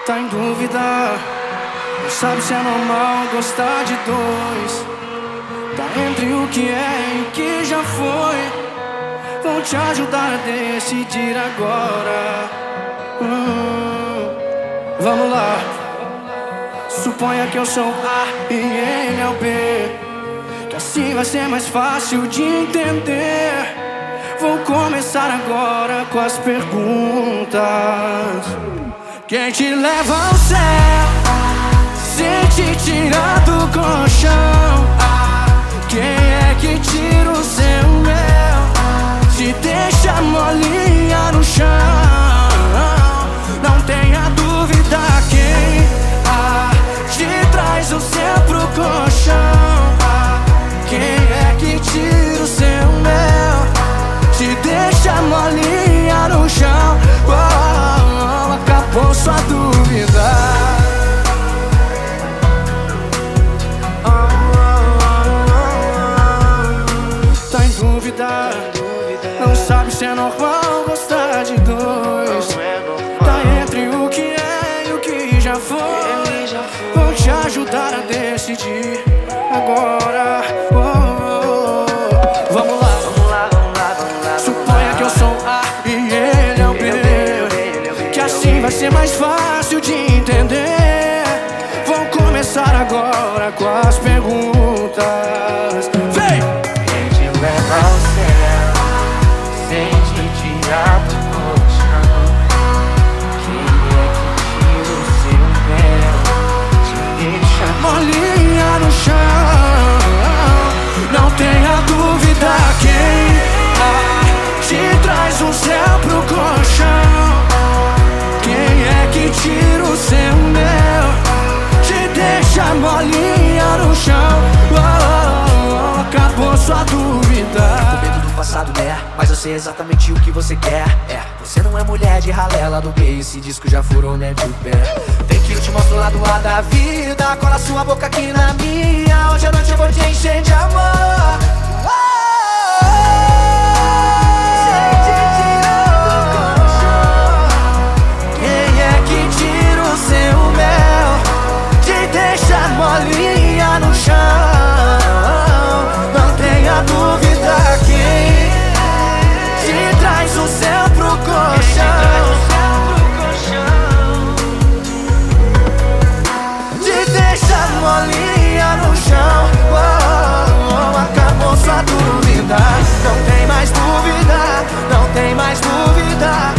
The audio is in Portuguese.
Tá em dúvida, não sabe se é normal gostar de dois. Tá entre o que é e o que já foi. Vou te ajudar a decidir agora. Vamos lá. Suponha que eu sou o A e ele é o B, que assim vai ser mais fácil de entender. Vou começar agora com as perguntas. Quem te leva ao céu sem te tirar do colchão? Quem é que tira o seu mel, te deixa molinha no chão? Não tenha dúvida, quem te traz o céu pro colchão? Quem é que tira o seu mel, te deixa molinha no chão? Acabou sua dúvida. Tá em dúvida, não sabe se é normal gostar de dois. Tá entre o que é e o que já foi. Vou te ajudar a decidir agora. Vamos lá. Suponha que eu sou A e ele é o B, que assim vai ser mais fácil de entender. Vou começar agora com as perguntas. Vem! Quem te leva ao céu sem te tirar do colchão? Quem é que tira o seu mel, te deixa molinha no chão? Não tenha dúvida, quem te traz o céu pro colchão? Quem é que tira o seu mel, te deixa molinha no chão? Acabou sua dúvida. Com medo do passado, né? Mas eu sei exatamente o que você quer. Você não é mulher de ralela do meio, esse disco já furou, né, de pé. Vem que eu te mostro o lado A da vida, cola sua boca aqui na minha. Hoje à noite eu vou te encher de amor. Quem é que tira o seu mel, te deixa molinha no chão? Não tenha dúvida, quem te traz o céu pro colchão? Te deixa molinha no chão. Acabou sua dúvida, não tem mais dúvida, não tem mais dúvida.